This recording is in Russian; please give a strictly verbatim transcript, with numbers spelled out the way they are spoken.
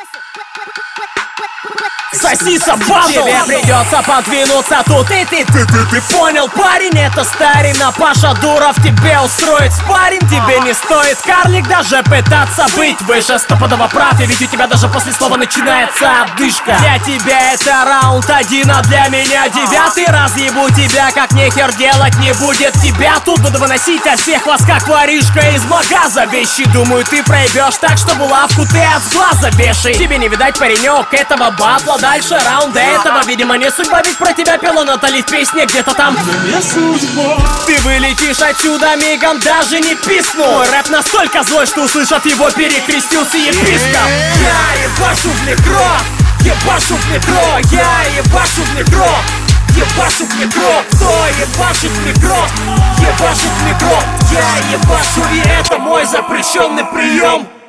Соси собаку! Тебе придется подвинуться тут и ты, ты, ты, ты понял, парень, это старина. Паша Дуров тебе устроит спарринг. Тебе не стоит, карлик, даже пытаться быть выше. Стопудово прав, я ведь у тебя даже после слова начинается отдышка. Для тебя это раунд один, а для меня девятый. Разъебу тебя, как нехер делать не будет тебя. Тут буду выносить от всех вас, как воришка из магаза. Вещи, думаю, ты проебешь так, что булавку ты от глаза вешай. Тебе не видать, паренек, этого батла. Дальше раунда этого, видимо, не судьба. Ведь про тебя пела Натали в песне где-то там. Ты вылетишь отсюда мигом, даже не писну. Мой рэп настолько злой, что услышав его, перекрестился епископ. Я ебашу в метро, ебашу в метро. Я ебашу в метро, ебашу в метро. Кто ебашит в метро, ебашит в метро. Я ебашу, и это мой запрещенный прием.